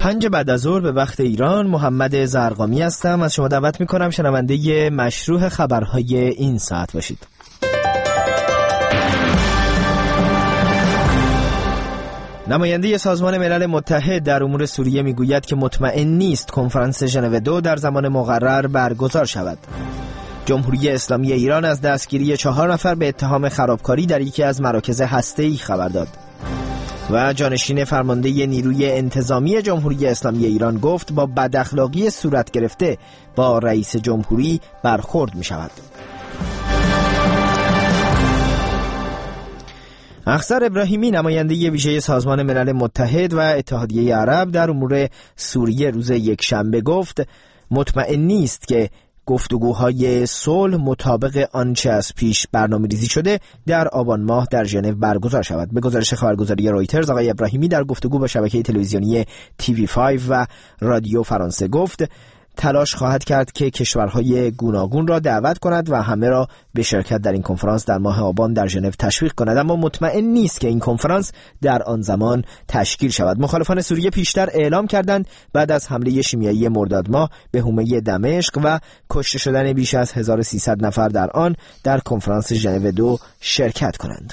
5 بعد از ظهر به وقت ایران. محمد زرقامی هستم. از شما دعوت میکنم شنونده مشروع خبرهای این ساعت باشید. نماینده سازمان ملل متحد در امور سوریه میگوید که مطمئن نیست کنفرانس ژنو 2 در زمان مقرر برگزار شود. جمهوری اسلامی ایران از دستگیری 4 نفر به اتهام خرابکاری در یکی از مراکز هسته‌ای خبر داد. و جانشین فرمانده نیروی انتظامی جمهوری اسلامی ایران گفت با بداخلاقی صورت گرفته با رئیس جمهوری برخورد می شود. اخضر ابراهیمی نماینده ویژه سازمان ملل متحد و اتحادیه عرب در امور سوریه روز یکشنبه گفت مطمئن نیست که گفتگوهای صلح مطابق آنچه از پیش برنامه‌ریزی شده در آبان ماه در ژنو برگزار شود. به گزارش خبرگزاری رویترز آقای ابراهیمی در گفتگو با شبکه تلویزیونی TV5 و رادیو فرانسه گفت تلاش خواهد کرد که کشورهای گوناگون را دعوت کند و همه را به شرکت در این کنفرانس در ماه آبان در ژنو تشویق کند، اما مطمئن نیست که این کنفرانس در آن زمان تشکیل شود. مخالفان سوریه پیشتر اعلام کردند بعد از حمله شیمیایی مرداد ماه به حومه دمشق و کشته شدن بیش از 1300 نفر در آن در کنفرانس ژنو 2 شرکت کنند.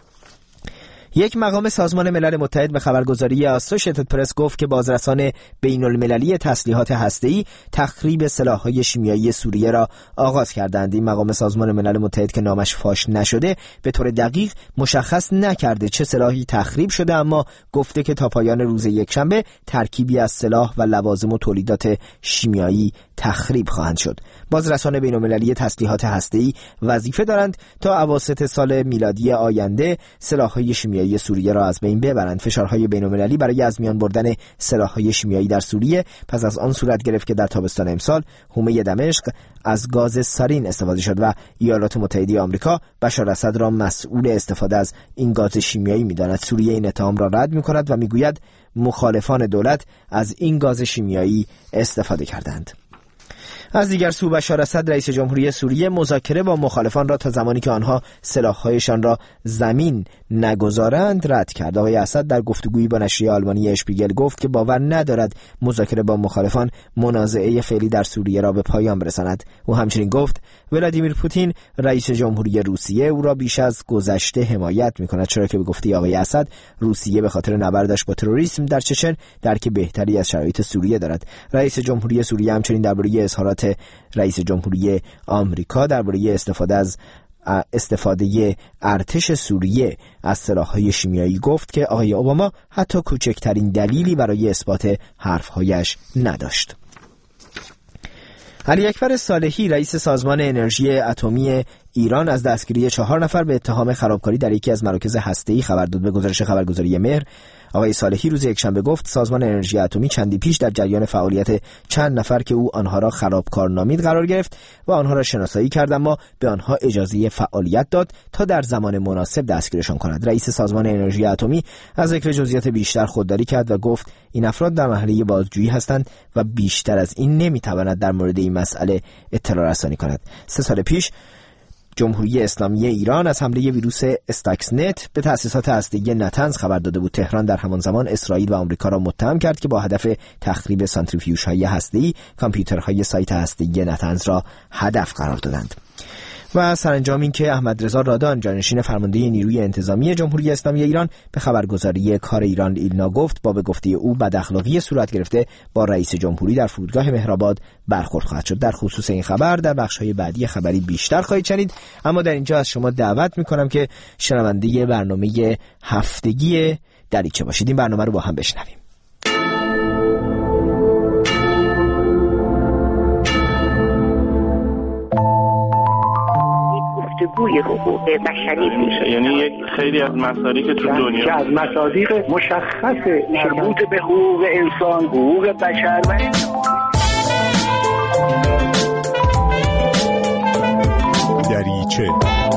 یک مقام سازمان ملل متحد به خبرگزاری آسوشیتد پرس گفت که بازرسان بین المللی تسلیحات هسته‌ای تخریب سلاح‌های شیمیایی سوریه را آغاز کردند. این مقام سازمان ملل متحد که نامش فاش نشده به طور دقیق مشخص نکرده چه سلاحی تخریب شده، اما گفته که تا پایان روز یکشنبه ترکیبی از سلاح و لوازم و تولیدات شیمیایی تخریب خواهند شد. بازرسان بین المللی تسلیحات هسته‌ای وظیفه دارند تا اواسط سال میلادی آینده سلاح‌های شیمیایی سوریه را از بین ببرند. فشارهای بین‌المللی برای از میان بردن سلاح‌های شیمیایی در سوریه پس از آن صورت گرفت که در تابستان امسال حومه دمشق از گاز سارین استفاده شد و ایالات متحده آمریکا بشار اسد را مسئول استفاده از این گاز شیمیایی می‌داند. سوریه این اتهام را رد می‌کند و می‌گوید مخالفان دولت از این گاز شیمیایی استفاده کردند. از دیگر سو بشار اسد رئیس جمهوری سوریه مذاکره با مخالفان را تا زمانی که آنها سلاح‌هایشان را زمین نگذارند رد کرد. آقای اسد در گفتگویی با نشریه آلمانی اشپیگل گفت که باور ندارد مذاکره با مخالفان منازعه فعلی در سوریه را به پایان برساند. او همچنین گفت ولادیمیر پوتین رئیس جمهوری روسیه او را بیش از گذشته حمایت می‌کند، چرا که به گفته آقای اسد روسیه به خاطر نبردش با تروریسم در چچن درک بهتری از شرایط سوریه دارد. رئیس جمهوری سوریه همچنین درباره اظهارات رئیس جمهوری آمریکا درباره استفاده ارتش سوریه از سلاح‌های شیمیایی گفت که آقای اوباما حتی کوچکترین دلیلی برای اثبات حرف‌هایش نداشت. علی اکبر صالحی رئیس سازمان انرژی اتمی ایران از دستگیری 4 نفر به اتهام خرابکاری در یکی از مراکز هسته‌ای خبر داد. به گزارش خبرگزاری مهر آقای صالحی روز یکشنبه گفت سازمان انرژی اتمی چندی پیش در جریان فعالیت چند نفر که او آنها را خرابکار نامید قرار گرفت و آنها را شناسایی کرد، اما به آنها اجازه فعالیت داد تا در زمان مناسب دستگیرشان کند. رئیس سازمان انرژی اتمی از ذکر جزئیات بیشتر خودداری کرد و گفت این افراد در مرحله بازجویی هستند و بیشتر از این نمیتواند در مورد این مسئله اطلاع رسانی کند. 3 سال پیش جمهوری اسلامی ایران از حمله ویروس استاکسنت به تأسیسات هسته‌ای نتنز خبر داده بود. تهران در همان زمان اسرائیل و آمریکا را متهم کرد که با هدف تخریب سانتریفیوژهای هسته‌ای کامپیوترهای سایت هسته‌ای نتنز را هدف قرار دادند. و سرانجام این که احمد رضا رادان جانشین فرمانده نیروی انتظامی جمهوری اسلامی ایران به خبرگزاری کار ایران ایلنا گفت با به گفته او بداخلاقی صورت گرفته با رئیس جمهوری در فرودگاه مهرآباد برخورد خواهد شد. در خصوص این خبر در بخش‌های بعدی خبری بیشتر خواهید شنید، اما در اینجا از شما دعوت می‌کنم که شنونده برنامه هفتگی دریچه باشید. این برنامه رو با هم بشنویم. گفتگوی حقوق بشری میشه، یعنی یک خیلی از مسائلی که تو دنیا که از مصادیق مشخص مربوط به حقوق انسان، حقوق بشر و دریچه.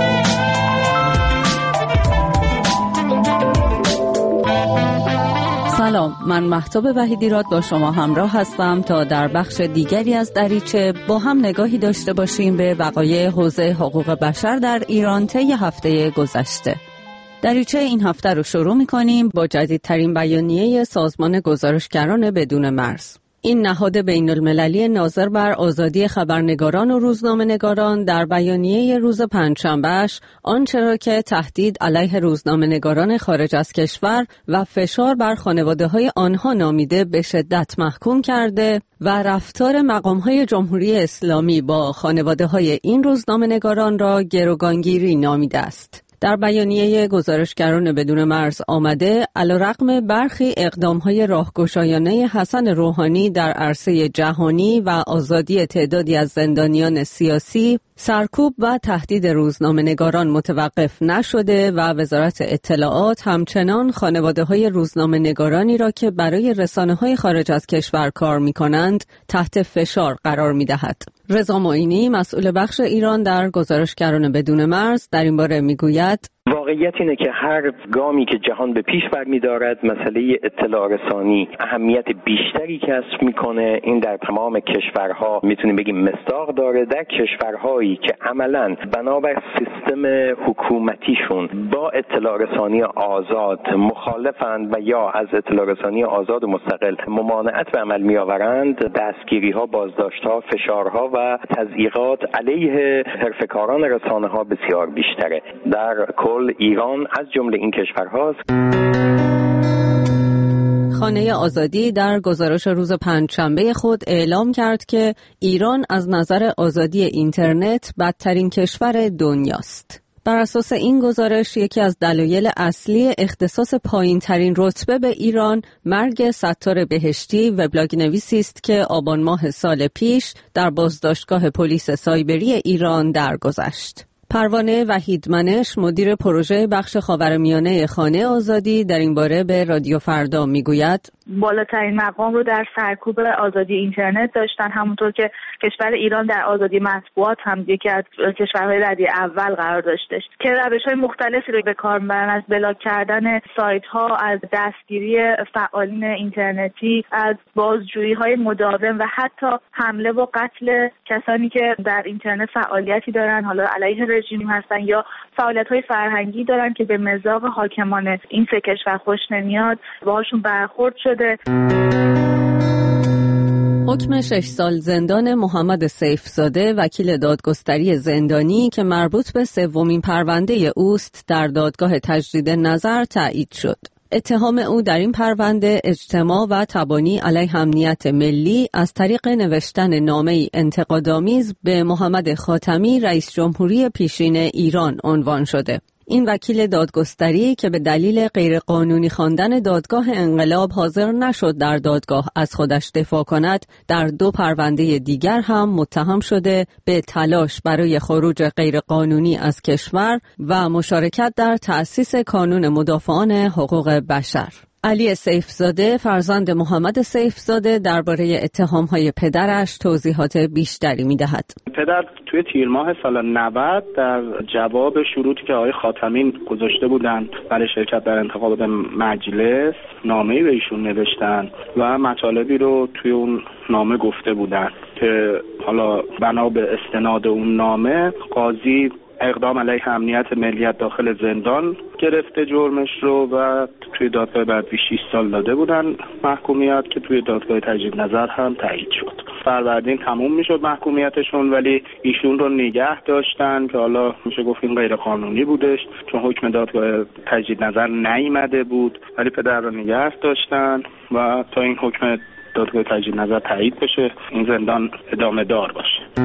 سلام، من مهتاب وحیدیراد با شما همراه هستم تا در بخش دیگری از دریچه با هم نگاهی داشته باشیم به وقایع حوزه حقوق بشر در ایران طی هفته گذشته. دریچه این هفته رو شروع می‌کنیم با جدیدترین بیانیه سازمان گزارشگران بدون مرز. این نهاد بین‌المللی ناظر بر آزادی خبرنگاران و روزنامه‌نگاران در بیانیه روز پنجشنبه‌اش آنچه را که تهدید علیه روزنامه‌نگاران خارج از کشور و فشار بر خانواده‌های آنها نامیده به شدت محکوم کرده و رفتار مقام‌های جمهوری اسلامی با خانواده‌های این روزنامه‌نگاران را گروگانگیری نامیده است. در بیانیه گزارشگران بدون مرز آمده علیرغم برخی اقدام‌های راهگشایانه حسن روحانی در عرصه جهانی و آزادی تعدادی از زندانیان سیاسی، سرکوب و تهدید روزنامه‌نگاران متوقف نشده و وزارت اطلاعات همچنان خانواده‌های روزنامه‌نگارانی را که برای رسانه‌های خارج از کشور کار می‌کنند تحت فشار قرار می‌دهد. رضا معینی مسئول بخش ایران در گزارشگران بدون مرز در این باره می‌گوید: واقعیت اینه که هر گامی که جهان به پیش برمی‌دارد مسئله اطلاع رسانی اهمیت بیشتری کسب میکنه. این در تمام کشورها میتونیم بگیم مصداق داره. در کشورهایی که عملاً بنابر سیستم حکومتیشون با اطلاع رسانی آزاد مخالفند و یا از اطلاع رسانی آزاد و مستقل ممانعت به عمل میآورند، دستگیری‌ها، بازداشت‌ها، فشارها و تضییقات علیه حرفه‌کاران رسانه‌ها بسیار بیشتره. در کل ایران از جمله این کشورهاست. خانه آزادی در گزارش روز پنجشنبه خود اعلام کرد که ایران از نظر آزادی اینترنت بدترین کشور دنیاست. بر اساس این گزارش یکی از دلایل اصلی اختصاص پایین‌ترین رتبه به ایران مرگ ستار بهشتی وبلاگ نویسی است که آبان ماه سال پیش در بازداشتگاه پلیس سایبری ایران درگذشت. پروانه وحیدمنش مدیر پروژه بخش خاورمیانه خانه آزادی در این باره به رادیو فردا میگوید: بالاترین مقام رو در سرکوب آزادی اینترنت داشتن، همونطور که کشور ایران در آزادی مطبوعات هم یکی از کشورهای ردیف اول قرار داشتش که روش‌های مختلفی رو به کار می‌برن، از بلاک کردن سایت‌ها، از دستگیری فعالین اینترنتی، از بازجویی‌های مداوم و حتی حمله و قتل کسانی که در اینترنت فعالیتی دارن، حالا علیه رژیم هستن یا فعالیت‌های فرهنگی دارن که به مذاق حاکمان این سه کشور خوش نمیاد، باهاشون برخورد شده. حکم 6 سال زندان محمد سیفزاده وکیل دادگستری زندانی که مربوط به سومین پرونده اوست در دادگاه تجدید نظر تایید شد. اتهام او در این پرونده اجتماع و تبانی علیه امنیت ملی از طریق نوشتن نامه‌ای انتقادآمیز به محمد خاتمی رئیس جمهوری پیشین ایران عنوان شده. این وکیل دادگستری که به دلیل غیرقانونی خواندن دادگاه انقلاب حاضر نشد در دادگاه از خودش دفاع کند، در 2 پرونده دیگر هم متهم شده به تلاش برای خروج غیرقانونی از کشور و مشارکت در تأسیس کانون مدافعان حقوق بشر. علی سیفزاده فرزند محمد سیفزاده درباره اتهام‌های پدرش توضیحات بیشتری می‌دهد. پدر توی تیر ماه سال 90 در جواب شروطی که آقای خاتمی گذاشته بودند برای شرکت در انتخابات مجلس نامه‌ای به ایشون نوشتن و مطالبی رو توی اون نامه گفته بودند که حالا بنا به استناد اون نامه قاضی اقدام علیه امنیت ملی داخل زندان گرفته جرمش رو و توی دادگاه بعدی 6 سال داده بودن محکومیت که توی دادگاه تجدید نظر هم تایید شد. فروردین تموم میشد محکومیتشون ولی ایشون رو نگه داشتن که حالا میشه گفت این غیر قانونی بودش چون حکم دادگاه تجدید نظر نیامده بود، ولی پدر رو نگه داشتن و تا این حکم دادگاه تجدید نظر تایید بشه این زندان ادامه دار باشه.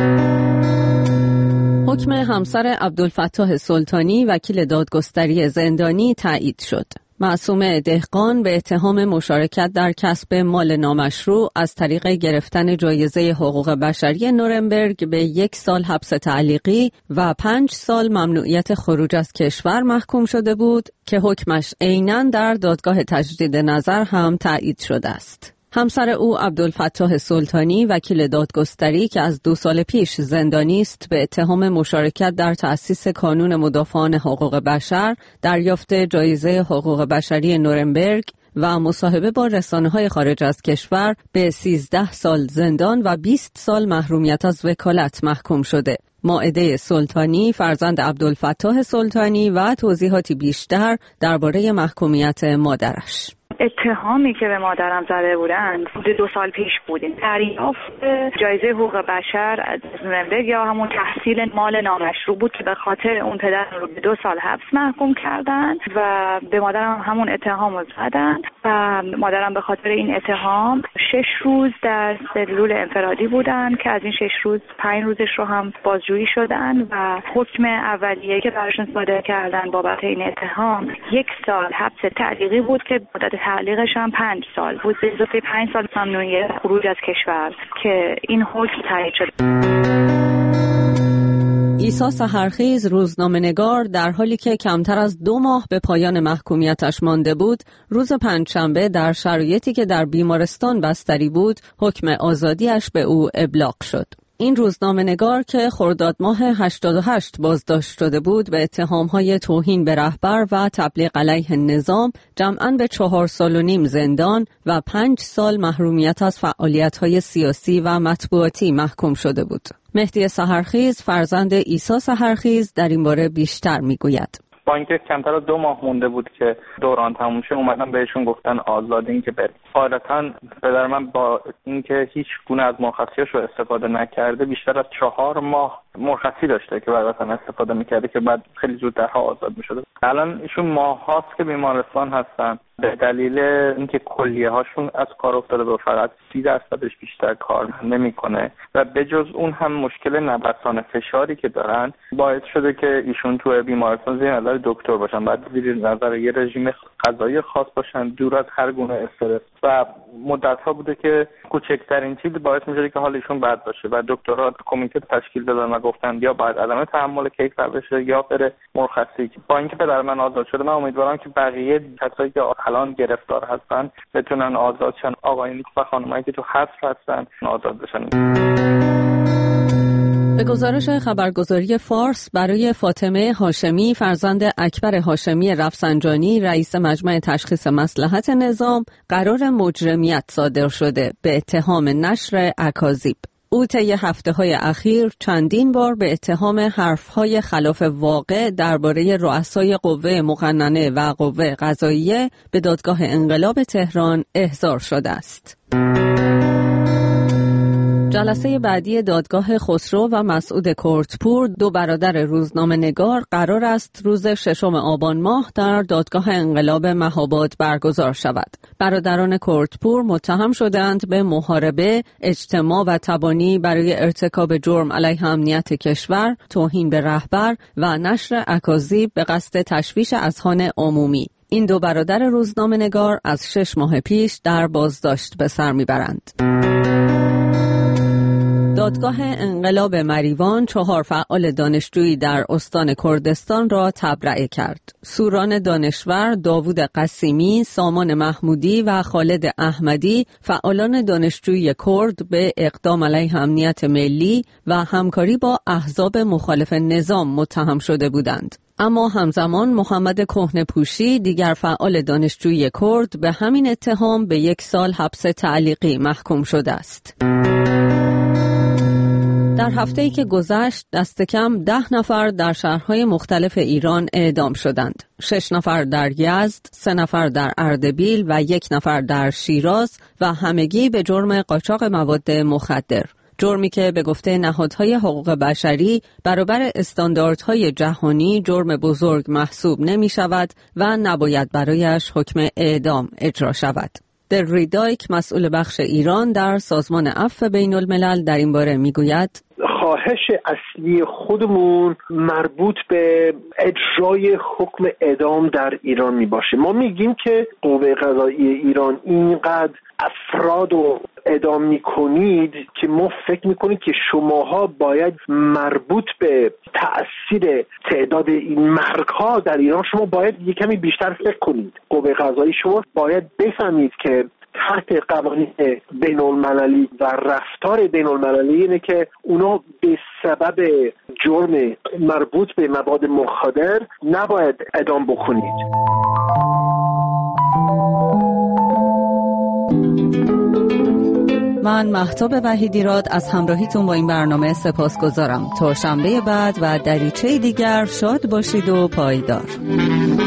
حکم همسر عبدالفتاح سلطانی وکیل دادگستری زندانی تایید شد. معصومه دهقان به اتهام مشارکت در کسب مال نامشروع از طریق گرفتن جایزه حقوق بشری نورنبرگ به 1 سال حبس تعلیقی و 5 سال ممنوعیت خروج از کشور محکوم شده بود که حکمش عیناً در دادگاه تجدید نظر هم تایید شده است. همسر او عبدالفتاح سلطانی وکیل دادگستری که از 2 سال پیش زندانی است به اتهام مشارکت در تأسیس کانون مدافعان حقوق بشر، دریافت جایزه حقوق بشری نورنبرگ و مصاحبه با رسانه‌های خارج از کشور به 13 سال زندان و 20 سال محرومیت از وکالت محکوم شده. مائده سلطانی فرزند عبدالفتاح سلطانی و توضیحاتی بیشتر درباره محکومیت مادرش. اتهامی که به مادرم زده بودند 2 سال پیش بودیم. دریافت جایزه حقوق بشر از نورنبرگ یا همون تحصیل مال نامشروع بود که به خاطر اون پدر رو به 2 سال حبس محکوم کردن و به مادرم همون اتهام رو زدن و مادرم به خاطر این اتهام 6 روز در سلول انفرادی بودن که از این 6 روز 5 روزش رو هم بازجویی شدن و حکم اولیه که براشون صادر کردن بابت این اتهام 1 سال حبس تعلیقی بود که مدت تعلیقش هم 5 سال بود، به اضافه 5 سال ممنوعیت خروج از کشور که این حکم تایید شد. عیسی سحرخیز روزنامه‌نگار در حالی که کمتر از 2 ماه به پایان محکومیتش مانده بود، روز پنجشنبه در شرایطی که در بیمارستان بستری بود، حکم آزادیش به او ابلاغ شد. این روزنامه‌نگار که خرداد ماه 88 بازداشت شده بود به اتهام‌های توهین به رهبر و تبلیغ علیه نظام، جمعاً به 4 سال و نیم زندان و 5 سال محرومیت از فعالیت‌های سیاسی و مطبوعاتی محکوم شده بود. مهدی سحرخیز فرزند عیسی سحرخیز در این باره بیشتر می‌گوید. با اینکه کمتر از 2 ماه مونده بود که دوران تموم شه، اومدن بهشون گفتن آزاد، این که برید. غالباً پدر من با اینکه هیچ گونه از مرخصیاشو استفاده نکرده بیشتر از 4 ماه مرخصی داشته که بعد استفاده میکرده که بعد خیلی زودترها آزاد میشده. الان ایشون ماهاست که بیمارستان هستن به دلیل اینکه کلیه هاشون از کار افتاده و فقط 30% بیشتر کار نمیکنه و بجز اون هم مشکل نوسان فشاری که دارن باعث شده که ایشون تو بیمارستان زیر نظر دکتر باشن، بعد زیر نظر یه رژیم غذایی خاص باشن، دور از هر گونه استرس و مدت‌ها بوده که کوچکترین چیز باعث میشه که حال ایشون بد باشه و دکترها کمیته تشکیل دادن و گفتن یا باید عدم تحمل کیفر بشه یا بره مرخصی. با اینکه پدر من آزاد شده، من امیدوارم که بقیه کسایی که الان گرفتار هستن بتونن آزاد شن، آقایون و خانمایی که تو حبس هستن آزاد بشن. به گزارش خبرگزاری فارس، برای فاطمه هاشمی فرزند اکبر هاشمی رفسنجانی رئیس مجمع تشخیص مصلحت نظام قرار مجرمیت صادر شده به اتهام نشر اکاذیب. او طی هفته‌های اخیر چندین بار به اتهام حرف‌های خلاف واقع درباره رؤسای قوه مقننه و قوه قضاییه به دادگاه انقلاب تهران احضار شده است. جلسه بعدی دادگاه خسرو و مسعود کورتپور، 2 برادر روزنامه‌نگار، قرار است روز 6 آبان ماه در دادگاه انقلاب مهاباد برگزار شود. برادران کورتپور متهم شدند به محاربه، اجتماع و تبانی برای ارتکاب جرم علیه امنیت کشور، توهین به رهبر و نشر اکاذیب به قصد تشویش اذهان عمومی. این 2 برادر روزنامه‌نگار از 6 ماه پیش در بازداشت به سر میبرند. دادگاه انقلاب مریوان 4 فعال دانشجویی در استان کردستان را تبرئه کرد. سوران دانشور، داوود قسیمی، سامان محمودی و خالد احمدی فعالان دانشجویی کرد به اقدام علیه امنیت ملی و همکاری با احزاب مخالف نظام متهم شده بودند. اما همزمان محمد کهنه‌پوشی، دیگر فعال دانشجویی کرد، به همین اتهام به 1 سال حبس تعلیقی محکوم شده است. در هفته‌ای که گذشت دست کم 10 نفر در شهرهای مختلف ایران اعدام شدند. 6 نفر در یزد، 3 نفر در اردبیل و 1 نفر در شیراز و همگی به جرم قاچاق مواد مخدر. جرمی که به گفته نهادهای حقوق بشری برابر استانداردهای جهانی جرم بزرگ محسوب نمی شود و نباید برایش حکم اعدام اجرا شود. دلری دایک، مسئول بخش ایران در سازمان عفو بین الملل، در این باره می گوید: خواهش اصلی خودمون مربوط به اجرای حکم اعدام در ایران می باشه. ما میگیم که قوه قضایی ایران اینقدر افراد رو اعدام میکنید که ما فکر میکنید که شماها باید مربوط به تأثیر تعداد این مرگ‌ها در ایران شما باید یک کمی بیشتر فکر کنید. قوه قضایی شما باید بفهمید که تحت قوانین بین المللی و رفتار بین المللی اینه که اونا به سبب جرم مربوط به مواد مخدر نباید اعدام بکنید. من مهتاب وحیدیراد از همراهیتون با این برنامه سپاسگزارم. تا شنبه بعد و دریچه دیگر شاد باشید و پایدار.